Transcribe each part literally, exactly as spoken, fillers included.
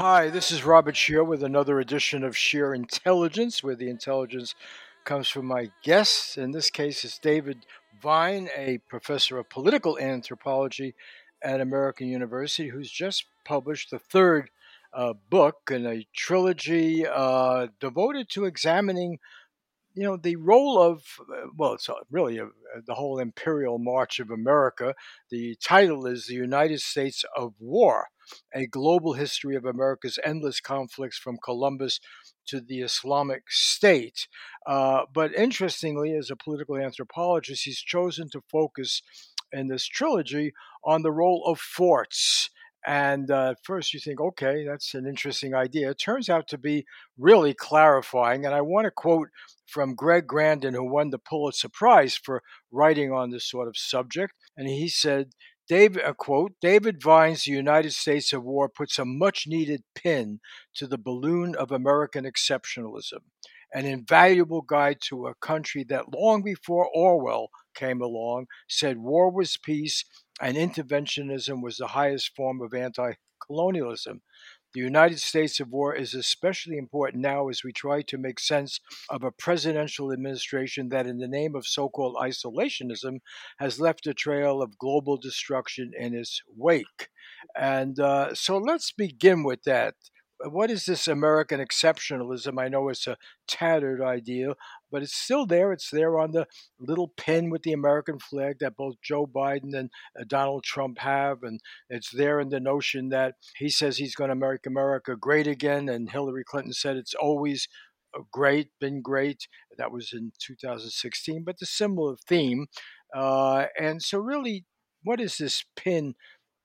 Hi, this is Robert Shear with another edition of Shear Intelligence, where the intelligence comes from my guests. In this case, it's David Vine, a professor of political anthropology at American University, who's just published the third uh, book in a trilogy uh, devoted to examining you know the role of uh, well it's uh, really uh, the whole imperial march of America. The title is The United States of War, a global history of America's endless conflicts from Columbus to the Islamic State. Uh, but interestingly, as a political anthropologist, he's chosen to focus in this trilogy on the role of forts. And uh, at first you think, okay, that's an interesting idea. It turns out to be really clarifying. And I want to quote from Greg Grandin, who won the Pulitzer Prize for writing on this sort of subject. And he said, David, a quote, David Vine's The United States of War puts a much needed pin to the balloon of American exceptionalism, an invaluable guide to a country that long before Orwell came along said war was peace and interventionism was the highest form of anti colonialism. The United States of War is especially important now as we try to make sense of a presidential administration that, in the name of so called isolationism, has left a trail of global destruction in its wake. And uh, so let's begin with that. What is this American exceptionalism? I know it's a tattered idea, but it's still there. It's there on the little pin with the American flag that both Joe Biden and uh, Donald Trump have. And it's there in the notion that he says he's going to make America great again. And Hillary Clinton said it's always uh, great, been great. That was in two thousand sixteen, but the similar theme. Uh, and so, really, what is this pin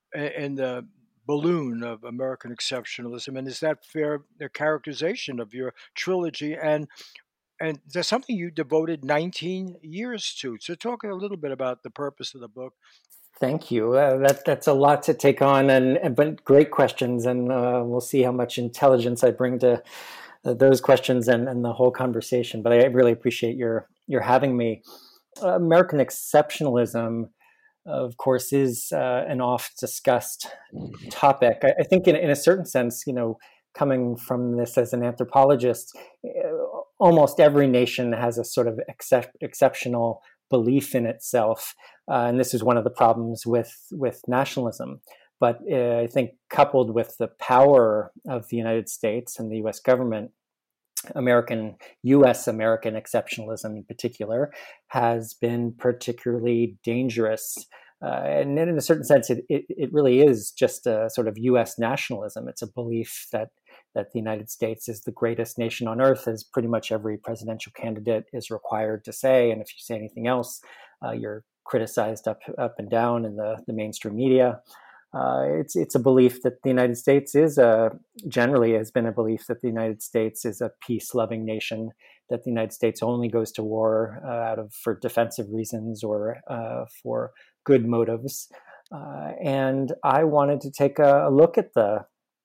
in the balloon of American exceptionalism? And is that fair a characterization of your trilogy? And and that's something you devoted nineteen years to. So talk a little bit about the purpose of the book. Thank you. Uh, that that's a lot to take on, and, and but great questions, and uh, we'll see how much intelligence I bring to uh, those questions and, and the whole conversation. But I really appreciate your your having me. Uh, American exceptionalism, of course, is uh, an oft discussed topic. I, I think, in, in a certain sense, you know, coming from this as an anthropologist, uh, almost every nation has a sort of excep- exceptional belief in itself, uh, and this is one of the problems with with nationalism. But uh, I think, coupled with the power of the United States and the U S government, American, U S American exceptionalism in particular has been particularly dangerous. Uh, and in a certain sense, it, it, it really is just a sort of U S nationalism. It's a belief that that the United States is the greatest nation on earth, as pretty much every presidential candidate is required to say. And if you say anything else, uh, you're criticized up up and down in the, the mainstream media. Uh, it's it's a belief that the United States is a generally has been a belief that the United States is a peace-loving nation, that the United States only goes to war uh, out of for defensive reasons or uh, for good motives. Uh, and I wanted to take a, a look at the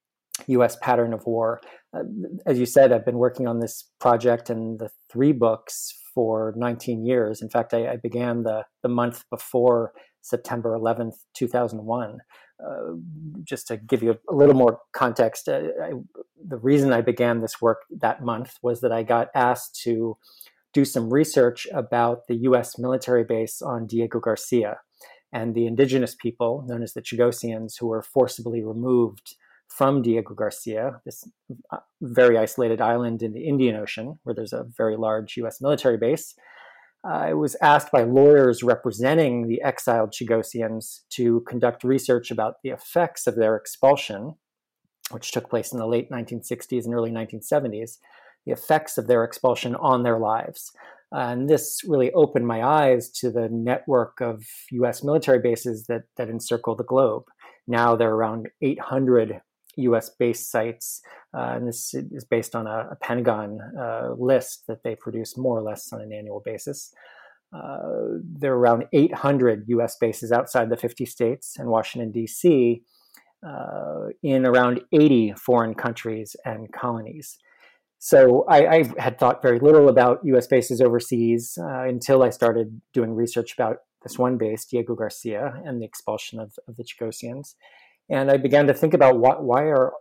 U S pattern of war. Uh, as you said, I've been working on this project and the three books for nineteen years. In fact, I, I began the, the month before September eleventh, two thousand one. Uh, just to give you a little more context, uh, I, the reason I began this work that month was that I got asked to do some research about the U S military base on Diego Garcia and the indigenous people known as the Chagosians who were forcibly removed from Diego Garcia, this very isolated island in the Indian Ocean, where there's a very large U S military base. I was asked by lawyers representing the exiled Chagosians to conduct research about the effects of their expulsion, which took place in the late nineteen sixties and early nineteen seventies, the effects of their expulsion on their lives. And this really opened my eyes to the network of U S military bases that, that encircle the globe. Now there are around eight hundred U S base sites, uh, and this is based on a, a Pentagon uh, list that they produce more or less on an annual basis. Uh, there are around eight hundred U S bases outside the fifty states and Washington, D C, uh, in around eighty foreign countries and colonies. So I, I had thought very little about U S bases overseas uh, until I started doing research about this one base, Diego Garcia, and the expulsion of, of the Chagosians. And I began to think about what, why are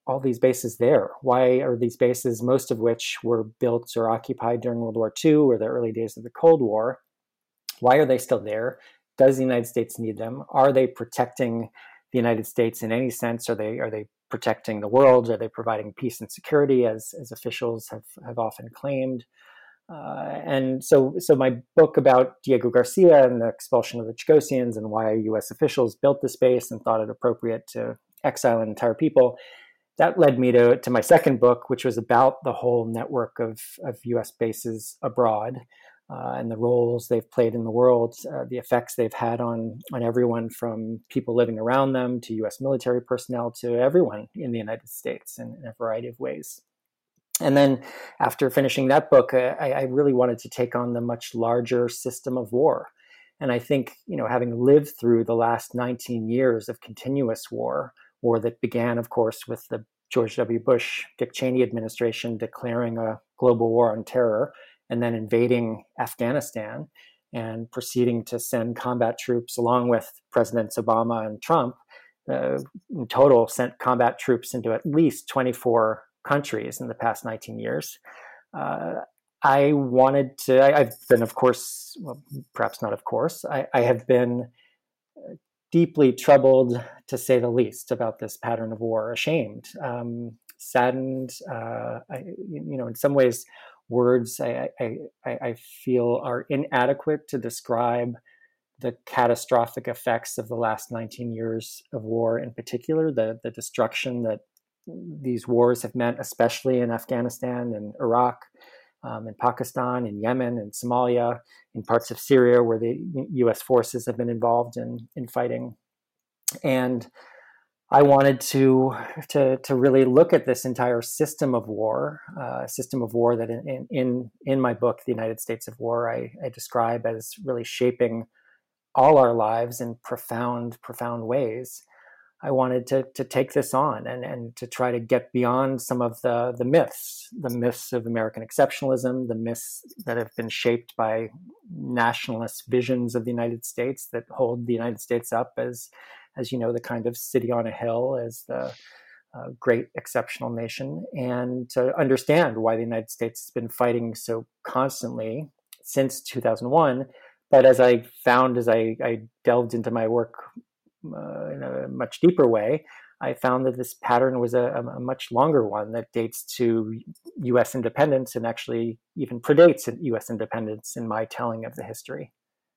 all these bases there? Why are these bases, most of which were built or occupied during World War Two or the early days of the Cold War, why are they still there? Does the United States need them? Are they protecting the United States in any sense? Are they are they protecting the world? Are they providing peace and security, as as officials have, have often claimed? Uh, and so, so my book about Diego Garcia and the expulsion of the Chagosians and why U S officials built this base and thought it appropriate to exile an entire people, that led me to, to my second book, which was about the whole network of, of U S bases abroad uh, and the roles they've played in the world, uh, the effects they've had on, on everyone from people living around them to U S military personnel to everyone in the United States in, in a variety of ways. And then after finishing that book, I, I really wanted to take on the much larger system of war. And I think, you know, having lived through the last nineteen years of continuous war, war that began, of course, with the George W. Bush, Dick Cheney administration declaring a global war on terror and then invading Afghanistan and proceeding to send combat troops along with Presidents Obama and Trump, uh, in total sent combat troops into at least twenty-four countries in the past nineteen years. Uh, I wanted to, I, I've been, of course, well, perhaps not of course, I, I have been deeply troubled, to say the least, about this pattern of war, ashamed, um, saddened, uh, I, you know, in some ways, words I, I, I feel are inadequate to describe the catastrophic effects of the last nineteen years of war in particular, the, the destruction that these wars have meant, especially in Afghanistan and Iraq, um, in Pakistan, in Yemen, and Somalia, in parts of Syria where the U S forces have been involved in, in fighting. And I wanted to, to, to really look at this entire system of war, uh, system of war that in, in, in my book, The United States of War, I, I describe as really shaping all our lives in profound, profound ways. I wanted to to take this on and, and to try to get beyond some of the, the myths, the myths of American exceptionalism, the myths that have been shaped by nationalist visions of the United States that hold the United States up as, as you know, the kind of city on a hill, as the uh, great exceptional nation, and to understand why the United States has been fighting so constantly since two thousand one. But as I found, as I, I delved into my work Uh, in a much deeper way, I found that this pattern was a, a much longer one that dates to U S independence and actually even predates U S independence in my telling of the history.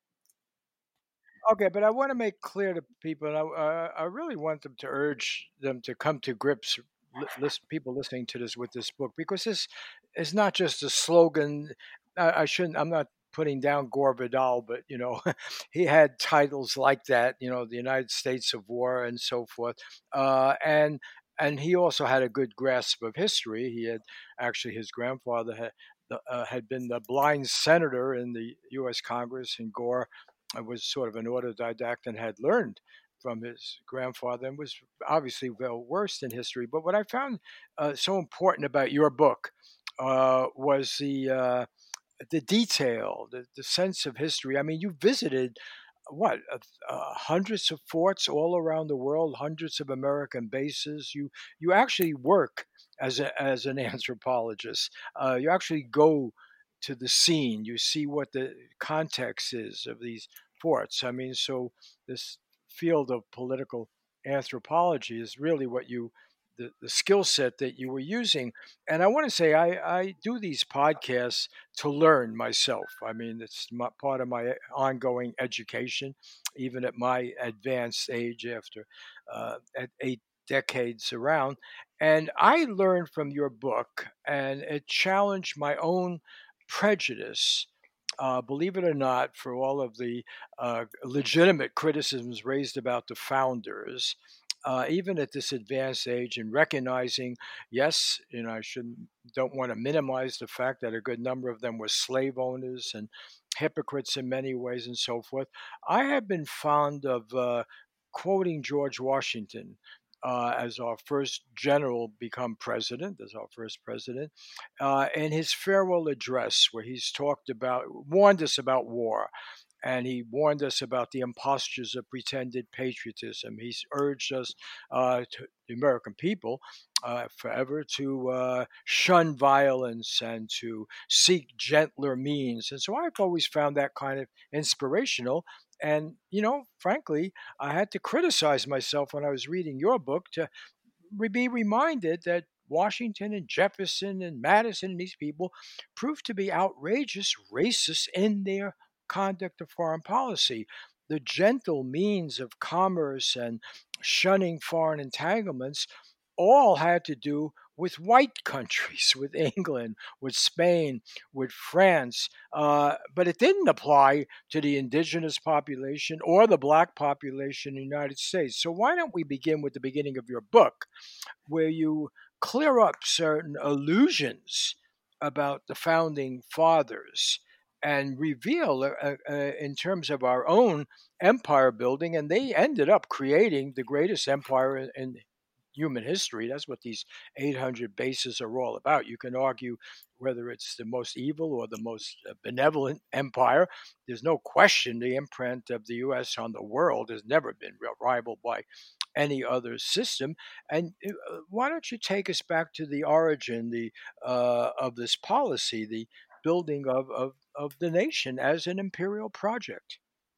Okay, but I want to make clear to people, and I, uh, I really want them to urge them to come to grips, li- listen, people listening to this with this book, because this is not just a slogan. I, I shouldn't. I'm not putting down Gore Vidal, but you know, he had titles like that. You know, the United States of War and so forth, uh, and and he also had a good grasp of history. He had actually his grandfather had. Uh, had been the blind senator in the U S. Congress, and Gore was sort of an autodidact and had learned from his grandfather and was obviously well versed in history. But what I found uh, so important about your book uh, was the uh, the detail, the, the sense of history. I mean, you visited what uh, uh, hundreds of forts all around the world, hundreds of American bases. You you actually work as a, as an anthropologist. Uh, you actually go to the scene. You see what the context is of these forts. I mean, so this field of political anthropology is really what you the, the skill set that you were using. And I want to say I, I do these podcasts to learn myself. I mean, it's my, part of my ongoing education, even at my advanced age after uh, at eight decades around. And I learned from your book, and it challenged my own prejudice. Uh, believe it or not, for all of the uh, legitimate criticisms raised about the founders, uh, even at this advanced age, and recognizing, yes, you know, I shouldn't don't want to minimize the fact that a good number of them were slave owners and hypocrites in many ways and so forth. I have been fond of uh, quoting George Washington. Uh, as our first general become president, as our first president, uh, in his farewell address, where he's talked about, warned us about war, and he warned us about the impostures of pretended patriotism. He's urged us, uh, to, the American people, uh, forever to uh, shun violence and to seek gentler means. And so I've always found that kind of inspirational. And, you know, frankly, I had to criticize myself when I was reading your book to be reminded that Washington and Jefferson and Madison and these people proved to be outrageous racists in their conduct of foreign policy. The gentle means of commerce and shunning foreign entanglements all had to do with white countries, with England, with Spain, with France, uh, but it didn't apply to the indigenous population or the black population in the United States. So, why don't we begin with the beginning of your book, where you clear up certain illusions about the founding fathers and reveal, uh, uh, in terms of our own empire building, and they ended up creating the greatest empire in, in human history. That's what these eight hundred bases are all about. You can argue whether it's the most evil or the most uh, benevolent empire. There's no question the imprint of the U S on the world has never been rivaled by any other system. And uh, why don't you take us back to the origin the uh, of this policy, the building of, of, of the nation as an imperial project?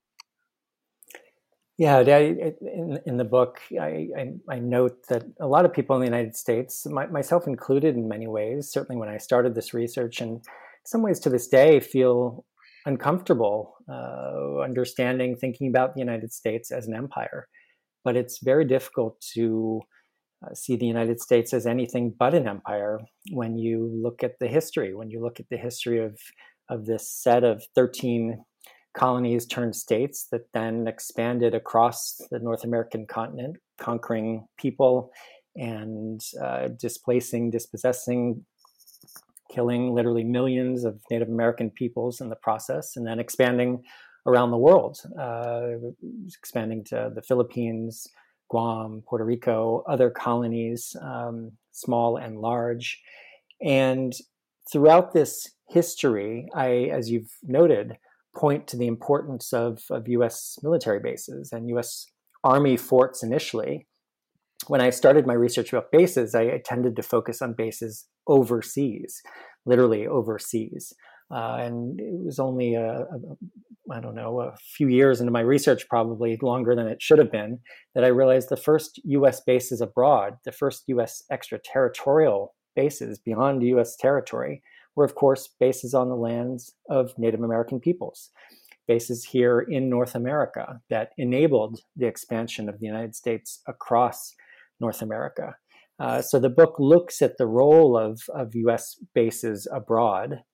Yeah, in, in the book, I, I, I note that a lot of people in the United States, my, myself included in many ways, certainly when I started this research, and in some ways to this day, feel uncomfortable uh, understanding, thinking about the United States as an empire. But it's very difficult to uh, see the United States as anything but an empire when you look at the history, when you look at the history of, of this set of thirteen colonies turned states that then expanded across the North American continent, conquering people and uh, displacing, dispossessing, killing literally millions of Native American peoples in the process, and then expanding around the world, uh, expanding to the Philippines, Guam, Puerto Rico, other colonies, um, small and large. And throughout this history, I, as you've noted, point to the importance of, of U S military bases and U S Army forts initially. When I started my research about bases, I, I tended to focus on bases overseas, literally overseas. Uh, and it was only, a, a, I don't know, a few years into my research, probably longer than it should have been, that I realized the first U S bases abroad, the first U S extraterritorial bases beyond U S territory, were, of course, bases on the lands of Native American peoples, bases here in North America that enabled the expansion of the United States across North America. Uh, so the book looks at the role of, of U S bases abroad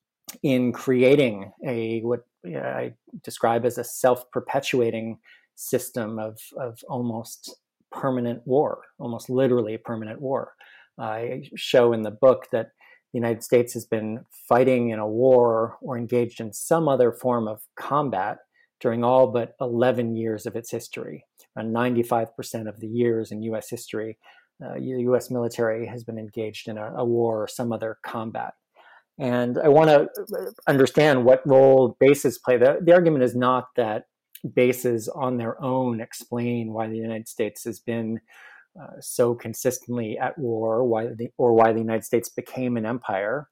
in creating a what I describe as a self-perpetuating system of, of almost permanent war, almost literally permanent war. I show in the book that the United States has been fighting in a war or engaged in some other form of combat during all but eleven years of its history. Around ninety-five percent of the years in U S history, uh, the U S military has been engaged in a, a war or some other combat. And I want to understand what role bases play. The, the argument is not that bases on their own explain why the United States has been Uh, so consistently at war, why the, or why the United States became an empire.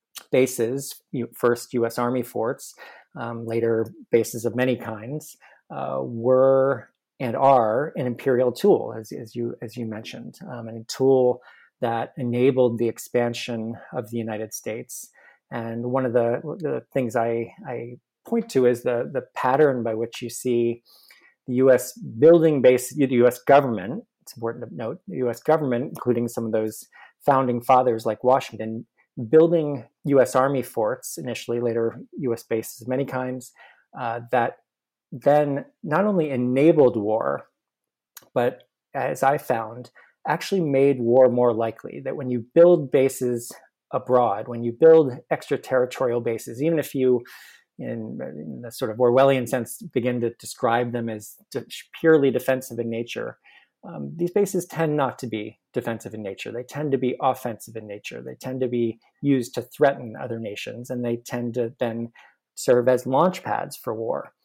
Bases, you, first U S Army forts, um, later bases of many kinds, uh, were and are an imperial tool, as, as you as you mentioned, um, and a tool that enabled the expansion of the United States. And one of the, the things I, I point to is the, the pattern by which you see the U S building base, the U S government. It's important to note the U S government, including some of those founding fathers like Washington, building U S Army forts initially, later U S bases of many kinds, uh, that then not only enabled war, but as I found, actually made war more likely. That when you build bases abroad, when you build extraterritorial bases, even if you in, in the sort of Orwellian sense, begin to describe them as purely defensive in nature, um, these bases tend not to be defensive in nature. They tend to be offensive in nature. They tend to be used to threaten other nations, and they tend to then serve as launch pads for war.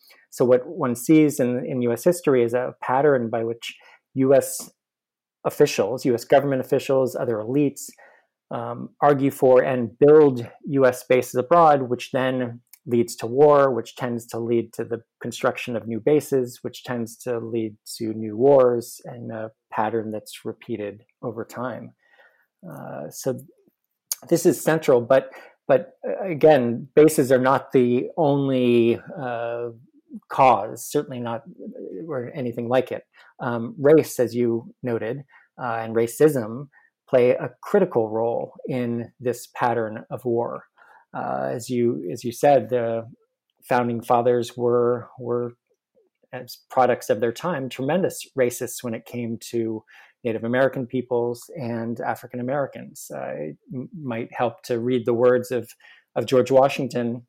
So what one sees in, in U S history is a pattern by which U S officials, U S government officials, other elites um, argue for and build U S bases abroad, which then leads to war, which tends to lead to the construction of new bases, which tends to lead to new wars, and a pattern that's repeated over time. Uh, so this is central, but but uh, again, bases are not the only uh, cause, certainly not or anything like it. Um, race, as you noted, uh, and racism play a critical role in this pattern of war. Uh, as you as you said, the founding fathers were were as products of their time tremendous racists when it came to Native American peoples and African Americans. Uh, it m- might help to read the words of of George Washington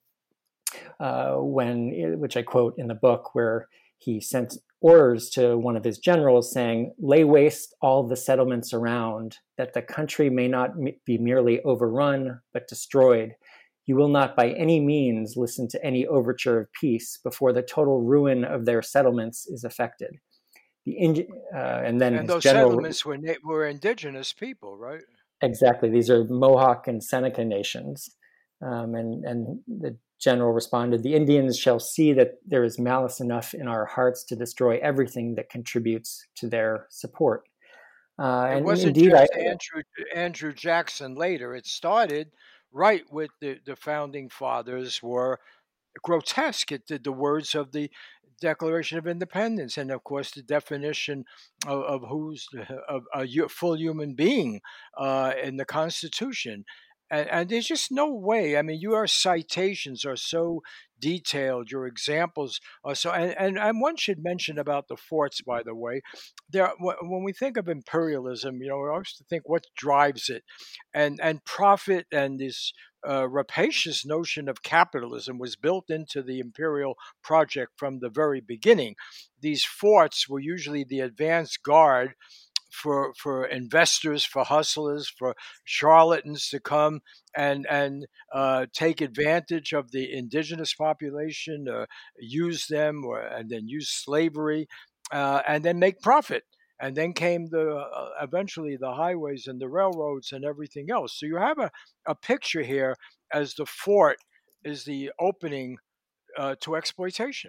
uh, when, which I quote in the book, where he sent orders to one of his generals saying, "Lay waste all the settlements around, that the country may not be merely overrun, but destroyed. You will not by any means listen to any overture of peace before the total ruin of their settlements is effected." The uh, and then And his those general, settlements were na- were indigenous people, right? exactly, these are Mohawk and Seneca nations. Um, and, and the general responded, "The Indians shall see that there is malice enough in our hearts to destroy everything that contributes to their support." Uh, It and wasn't indeed, I, just Andrew Andrew Jackson later. It started right with the, the founding fathers were grotesque. It did the words of the Declaration of Independence, and of course the definition of, of who's of a hu- full human being uh, in the Constitution. And, and there's just no way. I mean, your citations are so detailed. Your examples are so. And, and, and one should mention about the forts, by the way. There, wh- when we think of imperialism, you know, we always have to think what drives it, and and profit and this uh, rapacious notion of capitalism was built into the imperial project from the very beginning. These forts were usually the advance guard for for investors, for hustlers, for charlatans to come and and uh, take advantage of the indigenous population, uh, use them, or, and then use slavery, uh, and then make profit. And then came the uh, eventually the highways and the railroads and everything else. So you have a, a picture here as the fort is the opening uh, to exploitation.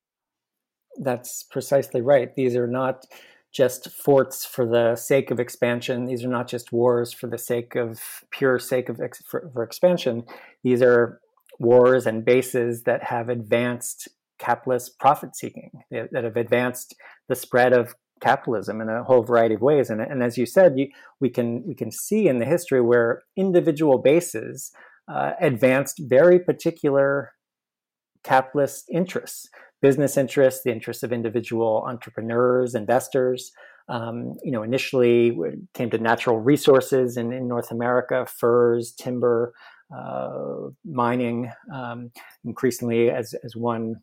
that's precisely right. These are not just forts for the sake of expansion. These are not just wars for the sake of pure sake of ex- for, for expansion. These are wars and bases that have advanced capitalist profit seeking, that have advanced the spread of capitalism in a whole variety of ways. And, and as you said, you, we can we can see in the history where individual bases uh, advanced very particular capitalist interests, business interests, the interests of individual entrepreneurs, investors. Um, you know, initially it came to natural resources in, in North America, furs, timber, uh, mining. Um, increasingly, as as one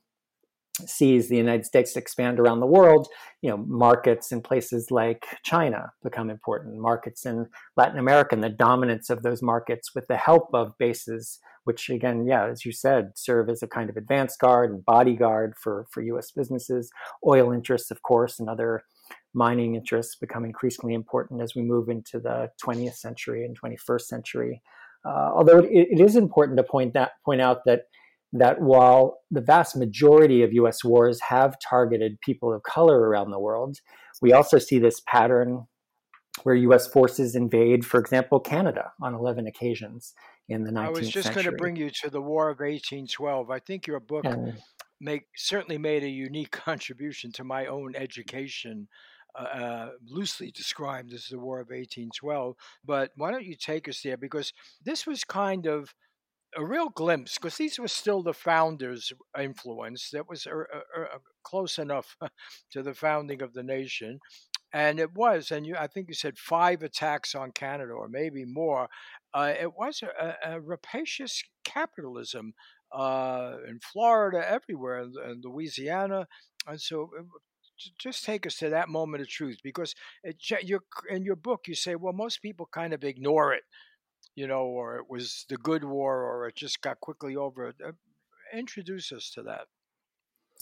sees the United States expand around the world, you know, markets in places like China become important, markets in Latin America, and the dominance of those markets with the help of bases, which again, yeah, as you said, serve as a kind of advance guard and bodyguard for, for U S businesses. Oil interests, of course, and other mining interests become increasingly important as we move into the twentieth century and twenty-first century. Uh, although it, it is important to point that point out that that while the vast majority of U S wars have targeted people of color around the world, we also see this pattern where U S forces invade, for example, Canada on eleven occasions in the I was nineteenth just going to century. bring you to the War of eighteen twelve. I think your book And make certainly made a unique contribution to my own education, uh, uh, loosely described as the War of eighteen twelve. But why don't you take us there? Because this was kind of a real glimpse, because these were still the founders' influence. That was uh, uh, uh, close enough to the founding of the nation. And it was, and you, I think you said five attacks on Canada, or maybe more. Uh, it was a, a rapacious capitalism uh, in Florida, everywhere, in, in Louisiana, and so. uh, j- Just take us to that moment of truth, because it, you're, in your book you say, well, most people kind of ignore it, you know, or it was the good war, or it just got quickly over. Uh, introduce us to that.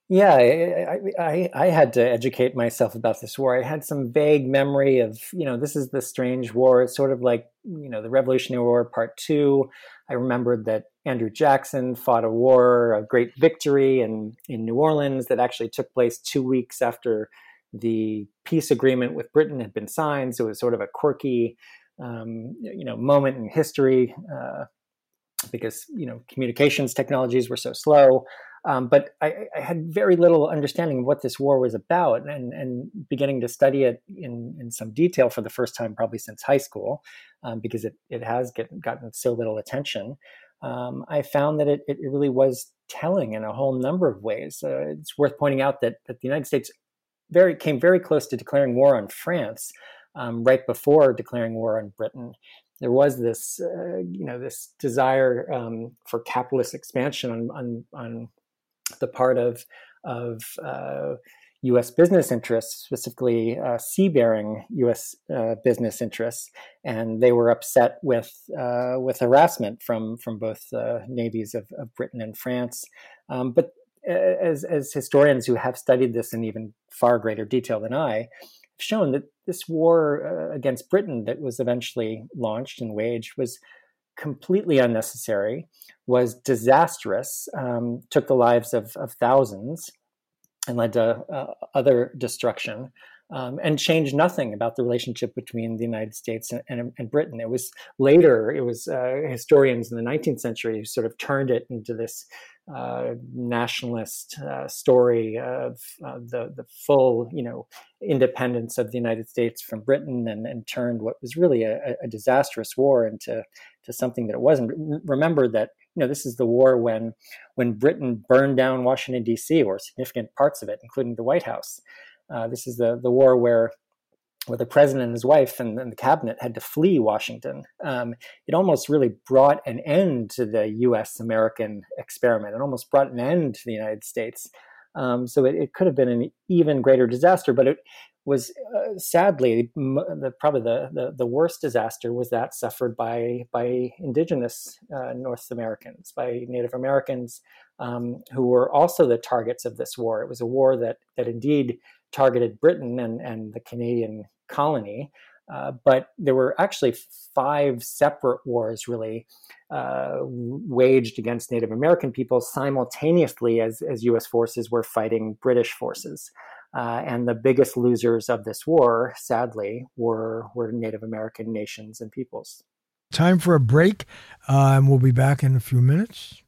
Yeah, I, I, I had to educate myself about this war. I had some vague memory of, you know, this is the strange war. It's sort of like, you know, the Revolutionary War Part Two. I remembered that Andrew Jackson fought a war, a great victory in, in New Orleans that actually took place two weeks after the peace agreement with Britain had been signed. So it was sort of a quirky, um, you know, moment in history. Uh, because you know communications technologies were so slow. Um, but I, I had very little understanding of what this war was about, and, and beginning to study it in, in some detail for the first time, probably since high school, um, because it, it has get, gotten so little attention. Um, I found that it, it really was telling in a whole number of ways. Uh, it's worth pointing out that, that the United States very came very close to declaring war on France um, right before declaring war on Britain. There was this, uh, you know, this desire um, for capitalist expansion on, on, on the part of of uh, U S business interests, specifically uh, sea-bearing U S uh, business interests, and they were upset with uh, with harassment from from both uh, navies of, of Britain and France. Um, but as as historians who have studied this in even far greater detail than I, have shown that this war uh, against Britain that was eventually launched and waged was completely unnecessary, was disastrous, um, took the lives of, of thousands, and led to uh, other destruction, um, and changed nothing about the relationship between the United States and, and, and Britain. It was later, it was uh, historians in the nineteenth century who sort of turned it into this uh, nationalist uh, story of uh, the the full, you know, independence of the United States from Britain, and, and turned what was really a, a disastrous war into to something that it wasn't. Remember that, you know, this is the war when when Britain burned down Washington, D C, or significant parts of it, including the White House. Uh, this is the the war where where the president and his wife and, and the cabinet had to flee Washington. Um, it almost really brought an end to the U S American experiment. It almost brought an end to the United States. Um, so it, it could have been an even greater disaster, but it was uh, sadly the, probably the, the, the worst disaster was that suffered by by indigenous uh, North Americans, by Native Americans, um, who were also the targets of this war. It was a war that that indeed targeted Britain and, and the Canadian colony, uh, but there were actually five separate wars really uh, waged against Native American people simultaneously as, as U S forces were fighting British forces. Uh, and the biggest losers of this war, sadly, were, were Native American nations and peoples. Time for a break, uh, and we'll be back in a few minutes.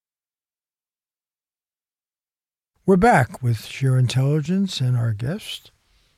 We're back with Sheer Intelligence and our guest.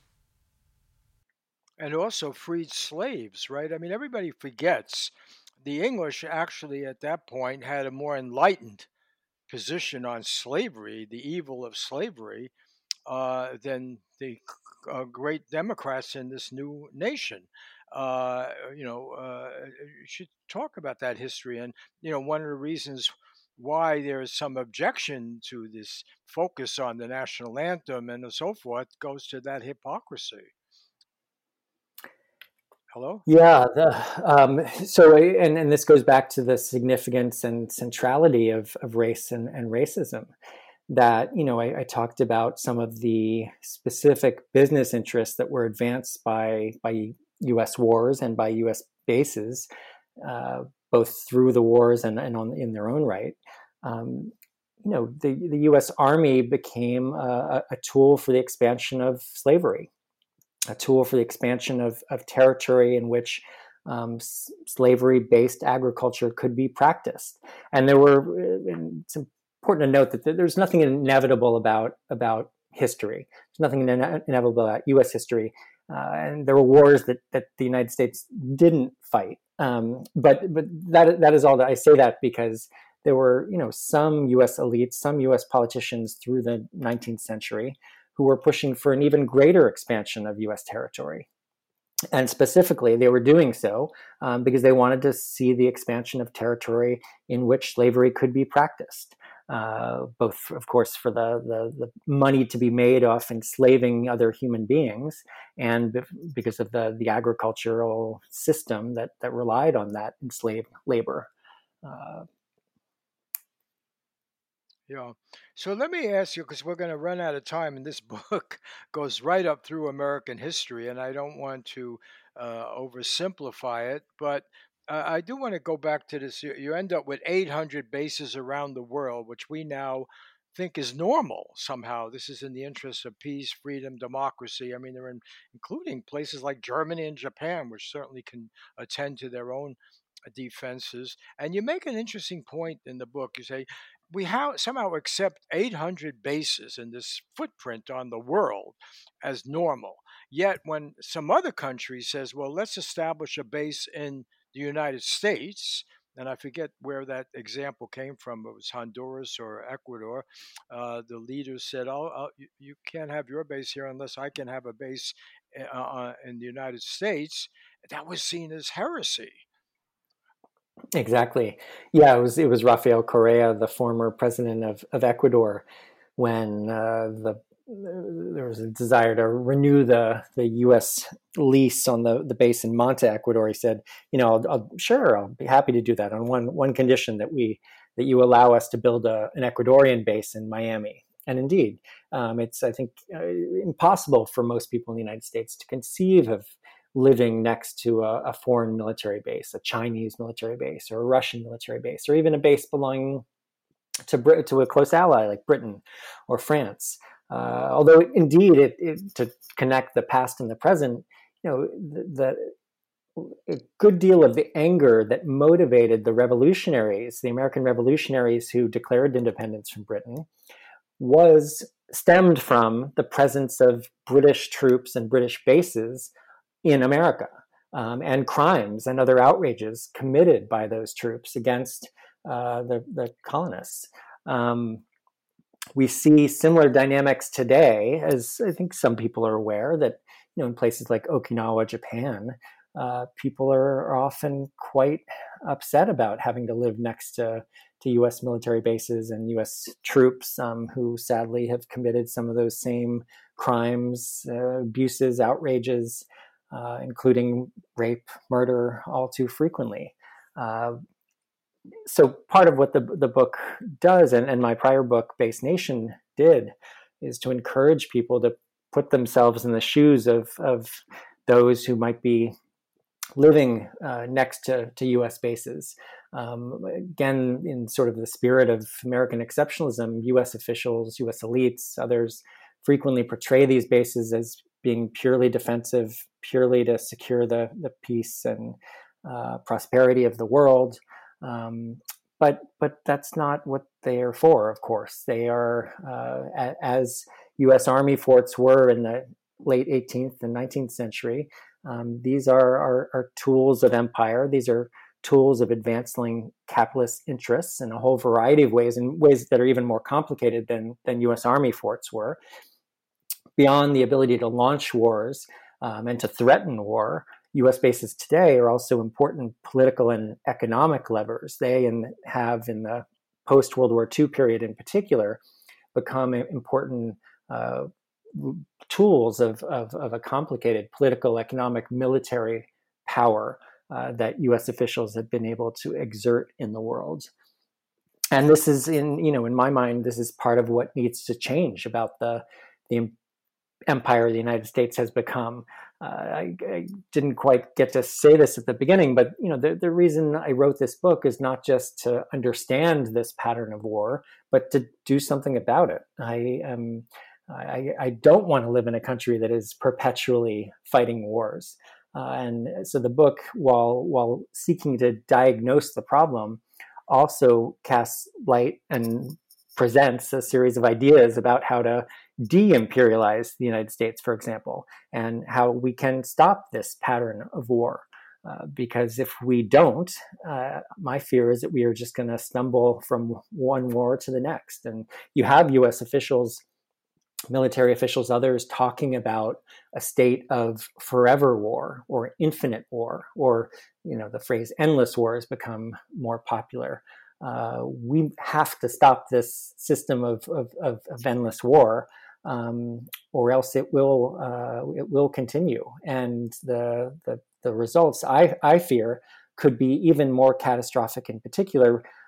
And also freed slaves, right? I mean, everybody forgets the English actually at that point had a more enlightened position on slavery, the evil of slavery, uh, than the uh, great Democrats in this new nation. Uh, you know, uh, you should talk about that history. And, you know, one of the reasons why there is some objection to this focus on the national anthem and so forth goes to that hypocrisy. Hello? Yeah. The, um, so, and, and this goes back to the significance and centrality of, of race and, and racism. That, you know, I, I talked about some of the specific business interests that were advanced by by U S wars and by U S bases, uh, both through the wars and, and on in their own right. Um, you know, the, the U S Army became a, a tool for the expansion of slavery, a tool for the expansion of, of territory in which um, s- slavery-based agriculture could be practiced. And there were some important to note that there's nothing inevitable about about history. There's nothing ine- inevitable about U S history, uh, and there were wars that that the United States didn't fight. Um, but but that that is all that I say that because there were, you know, some U S elites, some U S politicians through the nineteenth century who were pushing for an even greater expansion of U S territory. And specifically, they were doing so um, because they wanted to see the expansion of territory in which slavery could be practiced. Uh, both, of course, for the, the, the money to be made off enslaving other human beings, and because of the, the agricultural system that, that relied on that enslaved labor. Uh, Yeah. So let me ask you, because we're going to run out of time, and this book goes right up through American history, and I don't want to uh, oversimplify it, but uh, I do want to go back to this. You, you end up with eight hundred bases around the world, which we now think is normal somehow. This is in the interest of peace, freedom, democracy. I mean, they're in, including places like Germany and Japan, which certainly can attend to their own defenses. And you make an interesting point in the book. You say, we have somehow accept eight hundred bases in this footprint on the world as normal. Yet when some other country says, well, let's establish a base in the United States, and I forget where that example came from, it was Honduras or Ecuador, uh, the leaders said, oh, uh, you, you can't have your base here unless I can have a base uh, uh, in the United States. That was seen as heresy. Exactly. Yeah, it was it was Rafael Correa, the former president of, of Ecuador, when uh, the there was a desire to renew the the U S lease on the, the base in Manta, Ecuador. He said, you know, I'll, I'll, sure, I'll be happy to do that on one one condition, that we that you allow us to build a, an Ecuadorian base in Miami. And indeed, um, it's I think uh, impossible for most people in the United States to conceive of living next to a, a foreign military base, a Chinese military base, or a Russian military base, or even a base belonging to Brit- to a close ally like Britain or France. Uh, although, indeed, it, it, to connect the past and the present, you know, the, the a good deal of the anger that motivated the revolutionaries, the American revolutionaries who declared independence from Britain, was stemmed from the presence of British troops and British bases in America, um, and crimes and other outrages committed by those troops against uh, the, the colonists. Um, we see similar dynamics today, as I think some people are aware, that you know in places like Okinawa, Japan, uh, people are, are often quite upset about having to live next to, to U S military bases and U S troops um, who sadly have committed some of those same crimes, uh, abuses, outrages, uh, including rape, murder, all too frequently. Uh, so part of what the, the book does, and, and my prior book, Base Nation, did, is to encourage people to put themselves in the shoes of, of those who might be living uh, next to, to U S bases. Um, again, in sort of the spirit of American exceptionalism, U S officials, U S elites, others frequently portray these bases as being purely defensive, purely to secure the, the peace and uh, prosperity of the world. Um, but but that's not what they are for, of course. They are, uh, as U S Army forts were in the late eighteenth and nineteenth century, Um, these are, are, are tools of empire. These are tools of advancing capitalist interests in a whole variety of ways, in ways that are even more complicated than, than U S Army forts were. Beyond the ability to launch wars um, and to threaten war, U S bases today are also important political and economic levers. They and have, in the post-World War Two period in particular, become important uh, tools of, of, of a complicated political, economic, military power uh, that U S officials have been able to exert in the world. And this is, in you know, in my mind, this is part of what needs to change about the the empire the United States has become. Uh, I, I didn't quite get to say this at the beginning, but you know, the, the reason I wrote this book is not just to understand this pattern of war, but to do something about it. I am. I, I don't want to live in a country that is perpetually fighting wars. Uh, and so the book, while while seeking to diagnose the problem, also casts light and presents a series of ideas about how to de-imperialize the United States, for example, and how we can stop this pattern of war. Uh, because if we don't, uh, my fear is that we are just going to stumble from one war to the next. And you have U S officials, military officials, others talking about a state of forever war or infinite war, or, you know, the phrase endless war has become more popular. Uh, we have to stop this system of, of, of, of endless war, um, or else it will uh, it will continue. And the the, the results, I, I fear, could be even more catastrophic, in particular,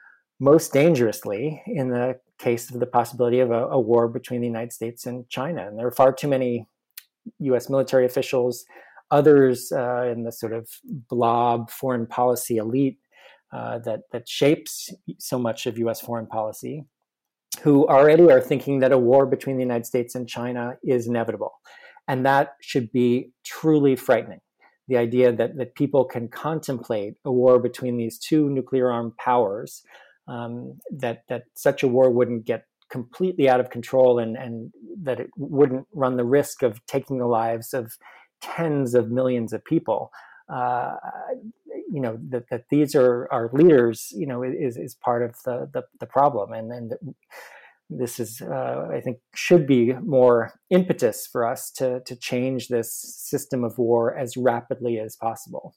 most dangerously in the case of the possibility of a, a war between the United States and China. And there are far too many U S military officials, others uh, in the sort of blob foreign policy elite uh, that, that shapes so much of U S foreign policy, who already are thinking that a war between the United States and China is inevitable. And that should be truly frightening. The idea that, that people can contemplate a war between these two nuclear-armed powers, um, that, that such a war wouldn't get completely out of control and, and that it wouldn't run the risk of taking the lives of tens of millions of people. Uh, you know, that, that these are our leaders, you know, is, is part of the, the, the problem. And, and this is, uh, I think, should be more impetus for us to, to change this system of war as rapidly as possible.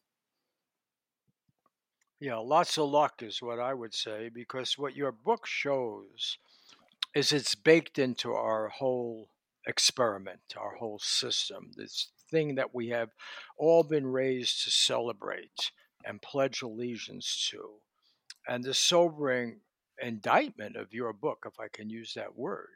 Yeah, lots of luck is what I would say, because what your book shows is it's baked into our whole experiment, our whole system, this thing that we have all been raised to celebrate and pledge allegiance to. And the sobering indictment of your book, if I can use that word,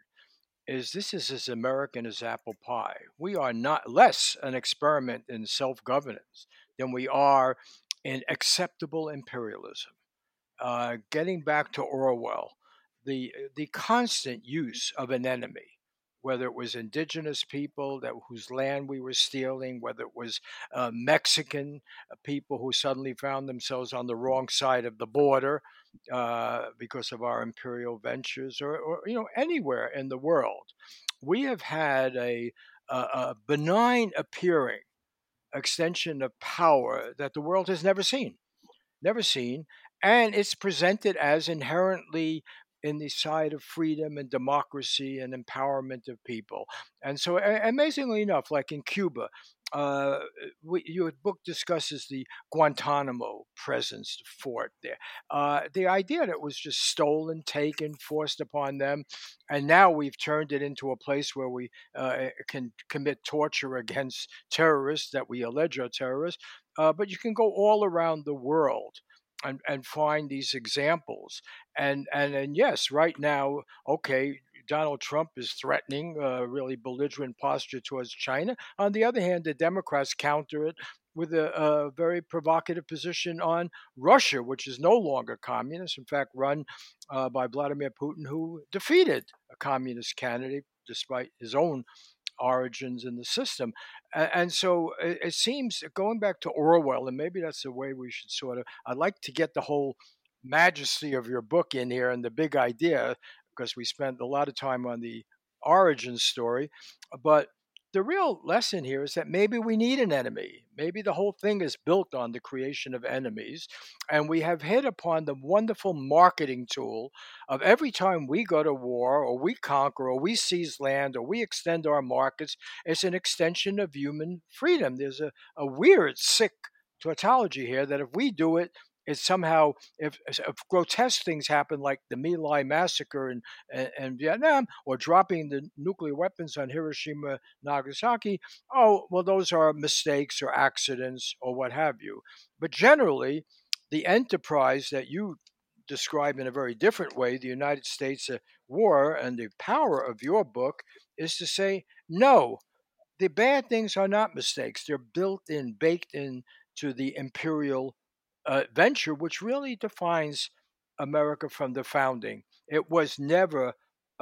is this is as American as apple pie. We are not less an experiment in self-governance than we are in acceptable imperialism. Uh, getting back to Orwell, the the constant use of an enemy, whether it was indigenous people that whose land we were stealing, whether it was uh, Mexican people who suddenly found themselves on the wrong side of the border uh, because of our imperial ventures, or, or you know anywhere in the world, we have had a, a, a benign appearing extension of power that the world has never seen, never seen, and it's presented as inherently in the side of freedom and democracy and empowerment of people. And so, a- amazingly enough, like in Cuba, uh, we, your book discusses the Guantanamo presence, the fort there. Uh, the idea that it was just stolen, taken, forced upon them, and now we've turned it into a place where we uh, can commit torture against terrorists that we allege are terrorists. Uh, but you can go all around the world and, and find these examples. And, and and yes, right now, okay, Donald Trump is threatening a really belligerent posture towards China. On the other hand, the Democrats counter it with a, a very provocative position on Russia, which is no longer communist, in fact, run uh, by Vladimir Putin, who defeated a communist candidate despite his own origins in the system. And, and so it, it seems, going back to Orwell, and maybe that's the way we should sort of, I'd like to get the whole majesty of your book in here and the big idea, because we spent a lot of time on the origin story. But the real lesson here is that maybe we need an enemy. Maybe the whole thing is built on the creation of enemies. And we have hit upon the wonderful marketing tool of every time we go to war or we conquer or we seize land or we extend our markets, it's an extension of human freedom. There's a, a weird, sick tautology here that if we do it, it's somehow, if, if grotesque things happen like the My Lai massacre in, in, in Vietnam, or dropping the nuclear weapons on Hiroshima, Nagasaki, oh, well, those are mistakes or accidents or what have you. But generally, the enterprise that you describe in a very different way, the United States uh, war, and the power of your book is to say, no, the bad things are not mistakes. They're built in, baked in to the imperial uh, venture, which really defines America from the founding. It was never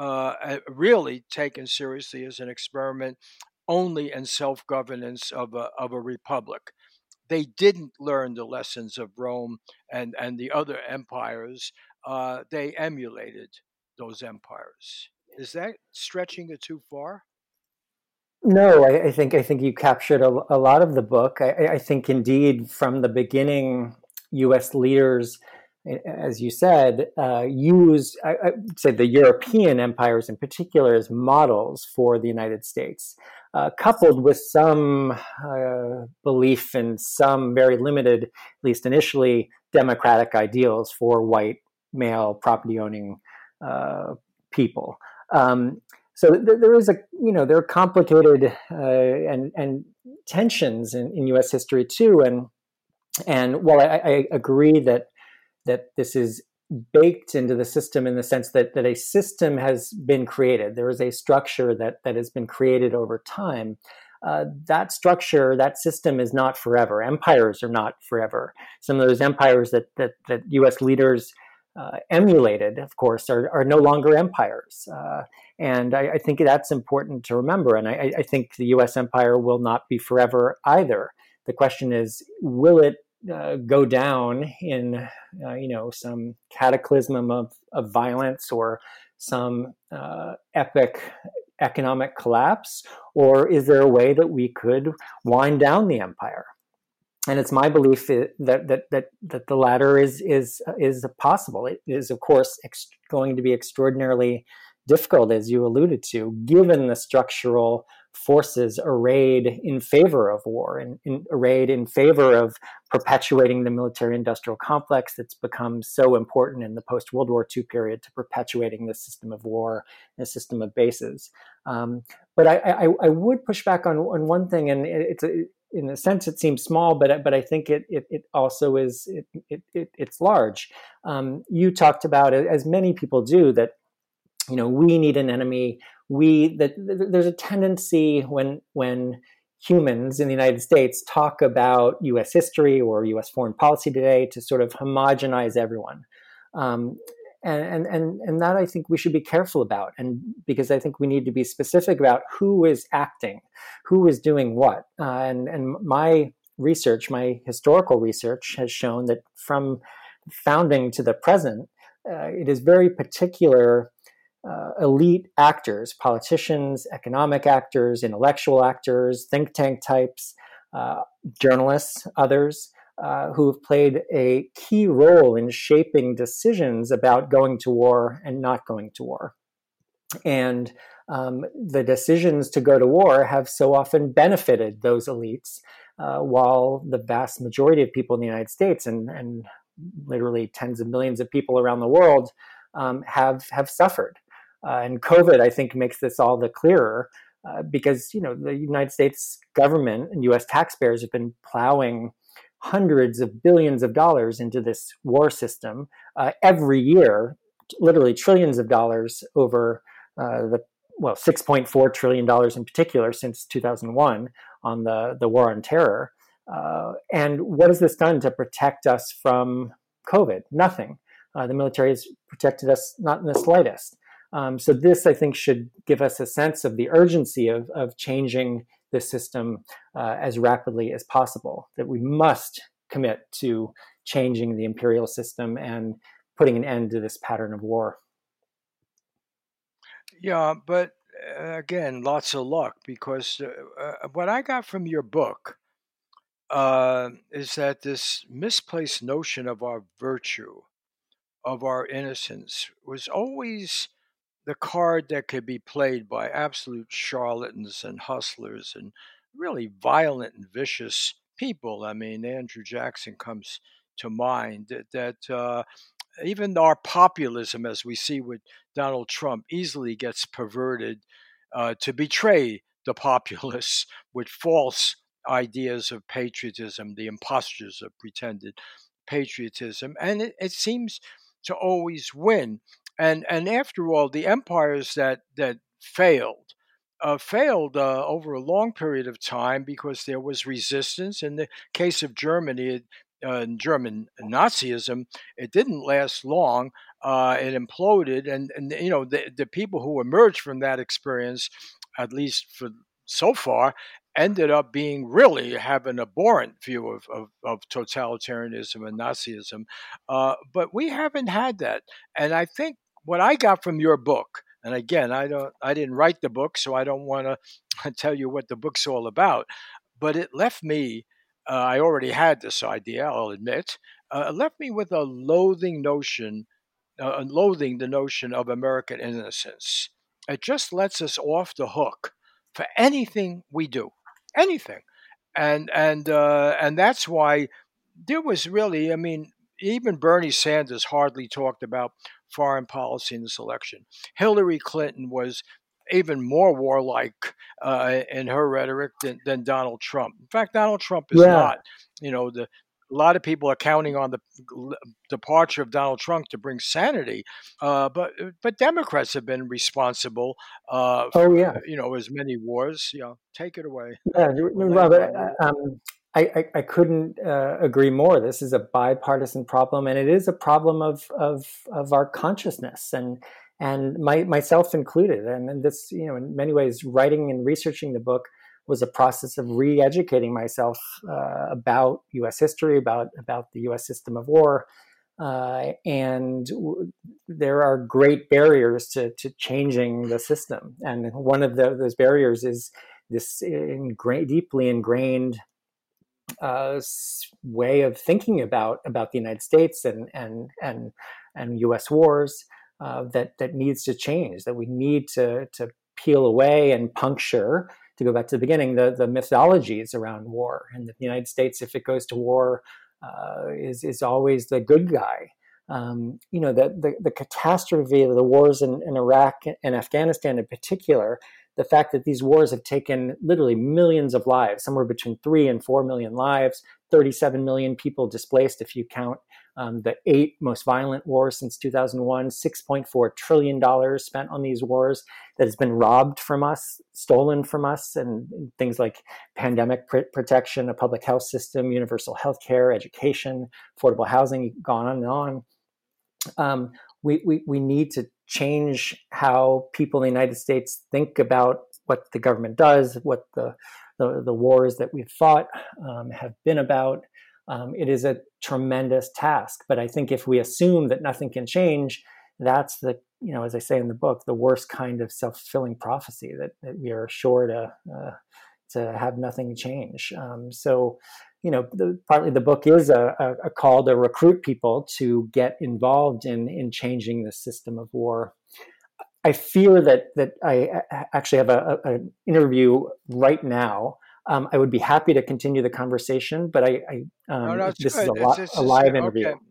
uh, really taken seriously as an experiment only in self-governance of a, of a republic. They didn't learn the lessons of Rome and, and the other empires. Uh, they emulated those empires. Is that stretching it too far? No, I, I think I think you captured a, a lot of the book. I, I think indeed, from the beginning, U S leaders, as you said, uh, used, I, I would say, the European empires in particular as models for the United States, uh, coupled with some uh, belief in some very limited, at least initially, democratic ideals for white male property-owning uh, people. Um, So th- there is a, you know, there are complicated uh, and and tensions in, in U S history too. And and while I, I agree that that this is baked into the system in the sense that that a system has been created. There is a structure that that has been created over time. Uh, that structure, that system is not forever. Empires are not forever. Some of those empires that that, that U S leaders uh, emulated, of course, are, are no longer empires. Uh, and I, I think that's important to remember. And I, I think the U S empire will not be forever either. The question is, will it uh, go down in, uh, you know, some cataclysm of, of violence or some uh, epic economic collapse, or is there a way that we could wind down the empire? And it's my belief that that that that the latter is is is possible. It is, of course, ex- going to be extraordinarily difficult, as you alluded to, given the structural forces arrayed in favor of war and in, arrayed in favor of perpetuating the military-industrial complex that's become so important in the post-World War Two period to perpetuating the system of war and the system of bases. Um, but I, I, I would push back on, on one thing, and it's a, in a sense it seems small, but but I think it it, it also is it, it, it it's large. Um, you talked about, as many people do, that you know we need an enemy. We that there's a tendency when when humans in the United States talk about U S history or U S foreign policy today to sort of homogenize everyone. Um, and, and, and that I think we should be careful about. And because I think we need to be specific about who is acting, who is doing what. Uh, and, and my research, my historical research has shown that from founding to the present, uh, it is very particular Uh, elite actors, politicians, economic actors, intellectual actors, think tank types, uh, journalists, others, uh, who have played a key role in shaping decisions about going to war and not going to war. And um, the decisions to go to war have so often benefited those elites, uh, while the vast majority of people in the United States and, and literally tens of millions of people around the world um, have have suffered. Uh, and COVID, I think, makes this all the clearer uh, because, you know, the United States government and U S taxpayers have been plowing hundreds of billions of dollars into this war system uh, every year, literally trillions of dollars over uh, the, well, six point four trillion dollars in particular since two thousand one on the, the war on terror. Uh, and what has this done to protect us from COVID? Nothing. Uh, the military has protected us not in the slightest. Um, so this, I think, should give us a sense of the urgency of, of changing the system uh, as rapidly as possible, that we must commit to changing the imperial system and putting an end to this pattern of war. Yeah, but uh, again, lots of luck, because uh, uh, what I got from your book uh, is that this misplaced notion of our virtue, of our innocence, was always the card that could be played by absolute charlatans and hustlers and really violent and vicious people. I mean, Andrew Jackson comes to mind. That, that uh, even our populism, as we see with Donald Trump, easily gets perverted uh, to betray the populace with false ideas of patriotism, the impostures of pretended patriotism. And it, it seems to always win. And and after all, the empires that that failed uh, failed uh, over a long period of time because there was resistance. In the case of Germany, it, uh, German Nazism, it didn't last long. Uh, it imploded, and and you know the the people who emerged from that experience, at least for so far, ended up being really have an abhorrent view of, of, of totalitarianism and Nazism. Uh, but we haven't had that. And I think what I got from your book, and again, I don't, I didn't write the book, so I don't want to tell you what the book's all about. But it left me. Uh, I already had this idea, I'll admit. Uh, it left me with a loathing notion, uh, loathing the notion of American innocence. It just lets us off the hook for anything we do, anything, and and uh, and that's why there was really, I mean, even Bernie Sanders hardly talked about foreign policy in this election. Hillary Clinton was even more warlike uh, in her rhetoric than, than Donald Trump. In fact, Donald Trump is Yeah. not, you know, the a lot of people are counting on the departure of Donald Trump to bring sanity, uh, but but Democrats have been responsible uh, Oh for, yeah, you know, as many wars. You know, take it away. yeah, We'll land Robert. on you. Um, I, I, I couldn't uh, agree more. This is a bipartisan problem, and it is a problem of of of our consciousness, and and my, myself included. And, and this, you know, in many ways, writing and researching the book was a process of re-educating myself uh, about U S history, about about the U S system of war, uh, and w- there are great barriers to to changing the system. And one of the, those barriers is this ingra- deeply ingrained uh, way of thinking about about the United States and and and and U S wars uh, that that needs to change. That we need to to peel away and puncture. To go back to the beginning, the the mythologies around war, and the United States, if it goes to war, uh, is is always the good guy. Um, you know, the, the the catastrophe of the wars in, in Iraq and Afghanistan in particular, the fact that these wars have taken literally millions of lives, somewhere between three and four million lives, thirty-seven million people displaced if you count um, the eight most violent wars since two thousand one, six point four trillion dollars spent on these wars that has been robbed from us, stolen from us, and things like pandemic pr- protection, a public health system, universal health care, education, affordable housing, gone on and on. Um, we, we, we need to change how people in the United States think about what the government does, what the the, the wars that we've fought um, have been about. Um, it is a tremendous task, but I think if we assume that nothing can change, that's the, you know, as I say in the book, the worst kind of self-fulfilling prophecy, that, that we are sure to uh, to have nothing change. Um, so, you know, the, partly the book is a, a, a call to recruit people to get involved in in changing the system of war. I fear that that I actually have a, a, an interview right now. Um, I would be happy to continue the conversation, but I, I um, No, no, it's this is good. a, It's, lot, it's a just live good. interview. Okay.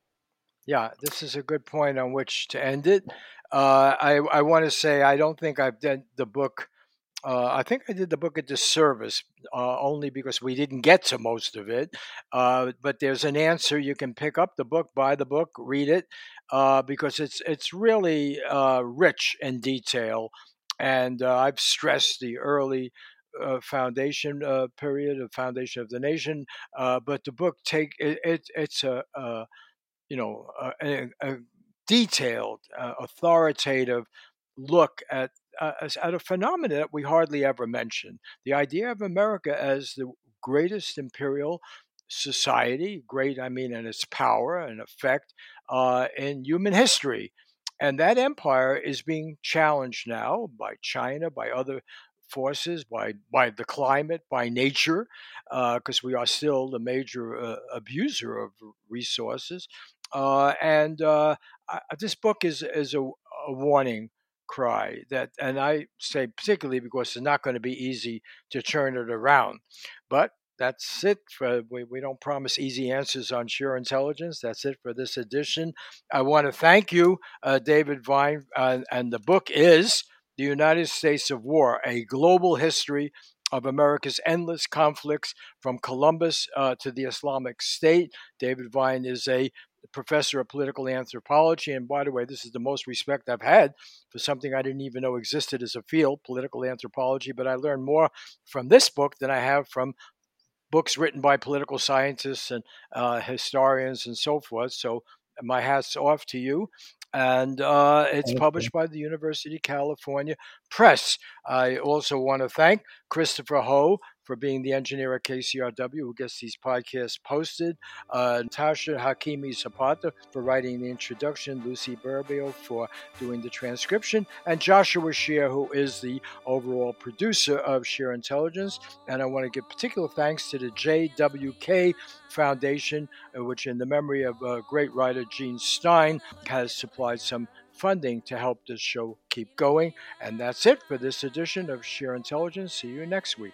Yeah, this is a good point on which to end it. Uh, I I want to say I don't think I've done the book. Uh, I think I did the book a disservice, uh, only because we didn't get to most of it. Uh, but there's an answer. You can pick up the book, buy the book, read it, uh, because it's it's really uh, rich in detail. And uh, I've stressed the early uh, foundation uh, period, of foundation of the nation. Uh, but the book take it, it it's a, a you know a, a detailed, uh, authoritative look at uh, as- at a phenomenon that we hardly ever mention: the idea of America as the greatest imperial society, great, I mean, in its power and effect uh, in human history. And that empire is being challenged now by China, by other forces, by by the climate, by nature, because we are still the major uh, abuser of resources. Uh, and uh, I, this book is is a, a warning cry that, and I say particularly because it's not going to be easy to turn it around. But that's it for we, we don't promise easy answers on sheer intelligence. That's it for this edition. I want to thank you, uh, David Vine, uh, and the book is The United States of War: A Global History of America's Endless Conflicts from Columbus uh, to the Islamic State. David Vine is a professor of political anthropology. And by the way, this is the most respect I've had for something I didn't even know existed as a field, political anthropology. But I learned more from this book than I have from books written by political scientists and uh, historians and so forth. So my hat's off to you. And uh, it's Thank you. published by the University of California Press. I also want to thank Christopher Ho for being the engineer at K C R W who gets these podcasts posted, uh, Natasha Hakimi Zapata for writing the introduction, Lucy Burbio for doing the transcription, and Joshua Shear, who is the overall producer of Sheer Intelligence. And I want to give particular thanks to the J W K Foundation, uh, which in the memory of uh, great writer Gene Stein has supplied some funding to help this show keep going. And that's it for this edition of Sheer Intelligence. See you next week.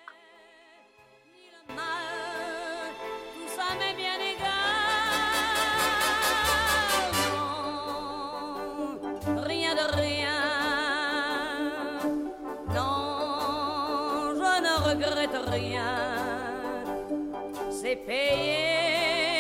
Regrette rien, c'est payé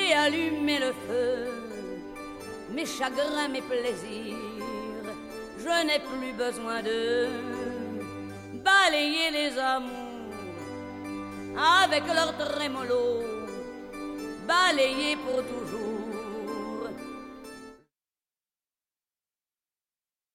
j'ai allumé le feu, mes chagrins, mes plaisirs, je n'ai plus besoin de balayer les amours avec leur trémolo, balayer pour toujours